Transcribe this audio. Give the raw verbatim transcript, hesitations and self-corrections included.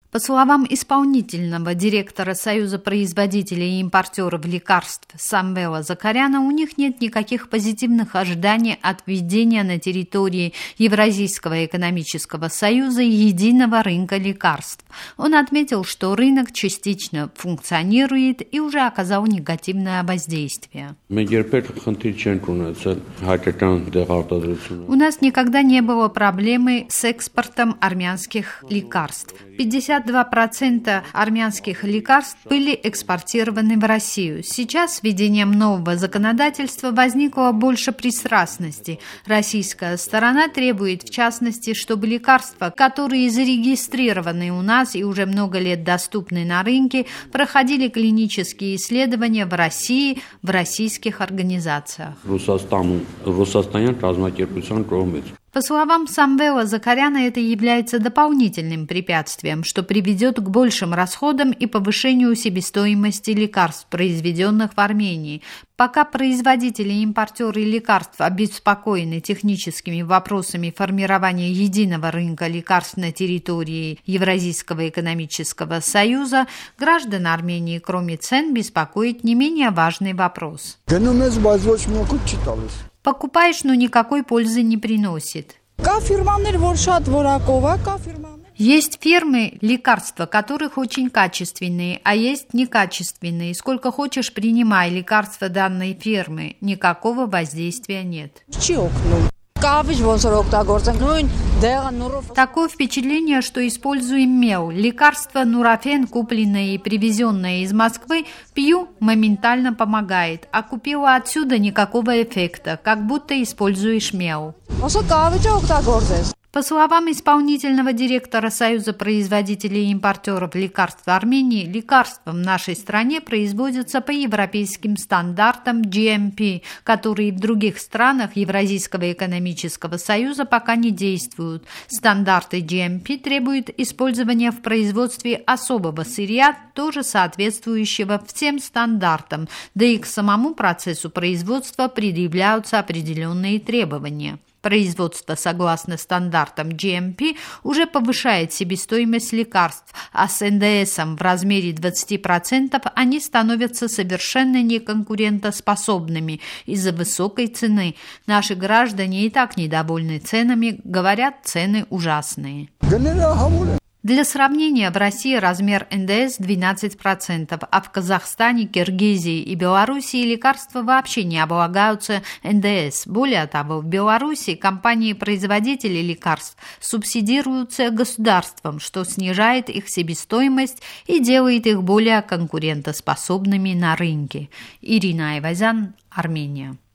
По словам исполнительного директора Союза производителей и импортеров лекарств Самвела Закаряна, у них нет никаких позитивных ожиданий от введения на территории Евразийского экономического союза единого рынка лекарств. Он отметил, что рынок частично функционирует и уже оказал негативное воздействие. У нас никогда не было проблемы с экспортом армянских лекарств. пятьдесят два процента армянских лекарств были экспортированы в Россию. Сейчас с введением нового законодательства возникло больше пристрастности. Российская сторона требует, в частности, чтобы лекарства, которые зарегистрированы у нас и уже много лет доступны на рынке, проходили клинические исследования в России, в российских организациях. По словам Самвела Закаряна, это является дополнительным препятствием, что приведет к большим расходам и повышению себестоимости лекарств, произведенных в Армении. Пока производители и импортеры лекарств обеспокоены техническими вопросами формирования единого рынка лекарств на территории Евразийского экономического союза, граждан Армении, кроме цен, беспокоит не менее важный вопрос. Покупаешь, но никакой пользы не приносит. Есть фирмы, лекарства, которых очень качественные, а есть некачественные. Сколько хочешь, принимай лекарства данной фирмы. Никакого воздействия нет. Такое впечатление, что используем мел. Лекарство Нурофен, купленное и привезенное из Москвы, пью, моментально помогает. А купила отсюда — никакого эффекта, как будто используешь мел. По словам исполнительного директора Союза производителей и импортеров лекарств Армении, лекарства в нашей стране производятся по европейским стандартам джи эм пи, которые в других странах Евразийского экономического союза пока не действуют. Стандарты джи эм пи требуют использования в производстве особого сырья, тоже соответствующего всем стандартам, да и к самому процессу производства предъявляются определенные требования. Производство согласно стандартам джи эм пи уже повышает себестоимость лекарств, а с эн дэ эсом в размере двадцать процентов они становятся совершенно неконкурентоспособными из-за высокой цены. Наши граждане и так недовольны ценами, говорят, цены ужасные. Для сравнения, в России размер эн дэ эс двенадцать процентов, а в Казахстане, Киргизии и Белоруссии лекарства вообще не облагаются эн дэ эс. Более того, в Белоруссии компании-производители лекарств субсидируются государством, что снижает их себестоимость и делает их более конкурентоспособными на рынке. Ирина Айвазян, Армения.